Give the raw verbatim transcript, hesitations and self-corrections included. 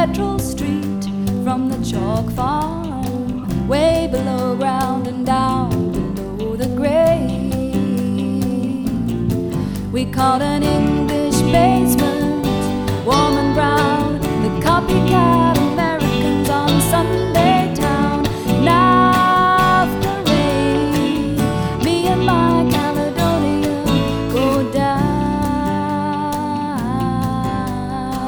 petrol street from the chalk farm, way below ground and down below the grave. We caught an English bay